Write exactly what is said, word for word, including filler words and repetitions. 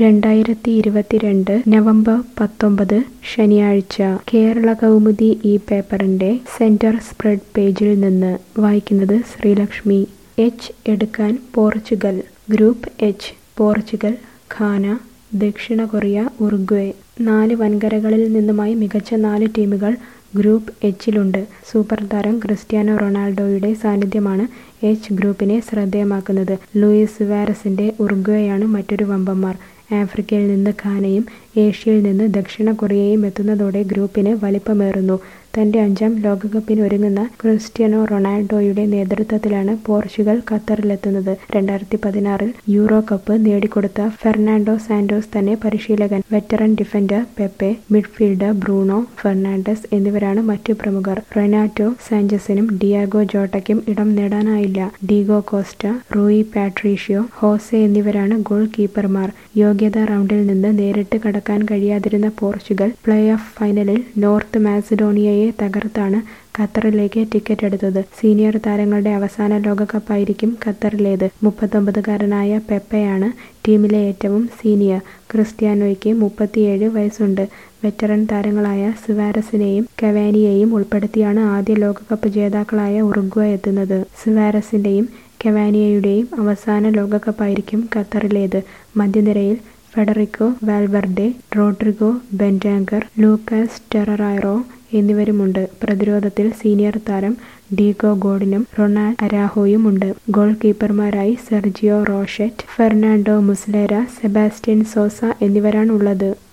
രണ്ടായിരത്തി ഇരുപത്തിരണ്ട് നവംബർ പത്തൊമ്പത് ശനിയാഴ്ച കേരളകൗമുദി ഈ പേപ്പറിന്റെ സെന്റർ സ്പ്രെഡ് പേജിൽ നിന്ന് വായിക്കുന്നത് ശ്രീലക്ഷ്മി. എച്ച് എടുക്കാൻ Portugal. Group H Portugal, Ghana, ദക്ഷിണ കൊറിയ, ഉറുഗ്വേ. നാല് വൻകരകളിൽ നിന്നുമായി മികച്ച നാല് ടീമുകൾ ഗ്രൂപ്പ് എച്ചിലുണ്ട്. സൂപ്പർ താരം ക്രിസ്റ്റ്യാനോ റൊണാൾഡോയുടെ സാന്നിധ്യമാണ് എച്ച് ഗ്രൂപ്പിനെ ശ്രദ്ധേയമാക്കുന്നത്. ലൂയിസ് സുവാരസിന്റെ ഉറുഗ്വേയാണ് മറ്റൊരു വമ്പന്മാർ. ആഫ്രിക്കയിൽ നിന്ന് ഘാനയും ഏഷ്യയിൽ നിന്ന് ദക്ഷിണ കൊറിയയും എത്തുന്നതോടെ ഗ്രൂപ്പിന് വലിപ്പമേറുന്നു. തന്റെ അഞ്ചാം ലോകകപ്പിന് ഒരുങ്ങുന്ന ക്രിസ്റ്റ്യാനോ റൊണാൾഡോയുടെ നേതൃത്വത്തിലാണ് പോർച്ചുഗൽ ഖത്തറിലെത്തുന്നത്. രണ്ടായിരത്തി പതിനാറിൽ യൂറോ കപ്പ് നേടിക്കൊടുത്ത ഫെർണാണ്ടോ സാന്റോസ് തന്നെ പരിശീലകൻ. Veteran defender Pepe, midfielder Bruno Fernandes എന്നിവരാണ് മറ്റു പ്രമുഖർ. റെനാറ്റോ സാഞ്ചസിനും ഡിയാഗോ ജോട്ടയ്ക്കും ഇടം നേടാനായില്ല. Diogo Costa, Rui Patricio, Jose എന്നിവരാണ് ഗോൾ കീപ്പർമാർ. യോഗ്യതാ റൗണ്ടിൽ നിന്ന് നേരിട്ട് കടക്കാൻ കഴിയാതിരുന്ന പോർച്ചുഗൽ പ്ലേ ഓഫ് ഫൈനലിൽ നോർത്ത് മാസിഡോണിയയെ തകർത്താണ് ഖത്തറിലേക്ക് ടിക്കറ്റ് എടുത്തത്. സീനിയർ താരങ്ങളുടെ അവസാന ലോകകപ്പായിരിക്കും ഖത്തറിലേത്. മുപ്പത്തൊമ്പതുകാരനായ പെപ്പയാണ് ടീമിലെ ഏറ്റവും സീനിയർ. ക്രിസ്റ്റ്യാനോയ്ക്ക് മുപ്പത്തിയേഴ് വയസ്സുണ്ട്. വെറ്ററൻ താരങ്ങളായ സുവാരസിനെയും കവാനിയെയും ഉൾപ്പെടുത്തിയാണ് ആദ്യ ലോകകപ്പ് ജേതാക്കളായ ഉറുഗ്വേ എത്തുന്നത്. സുവാരസിന്റെയും കവാനിയയുടെയും അവസാന ലോകകപ്പായിരിക്കും ഖത്തറിലേത്. മധ്യനിരയിൽ Federico Valverde, Rodrigo Bentancur, Lucas Torreira എന്നിവരുമുണ്ട്. പ്രതിരോധത്തിൽ സീനിയർ താരം ഡീഗോ ഗോഡിനും റൊണാൾഡ് അരാഹോയും ഉണ്ട്. ഗോൾ കീപ്പർമാരായി Sergio Rochet, Fernando Muslera, Sebastian Sosa എന്നിവരാണുള്ളത്.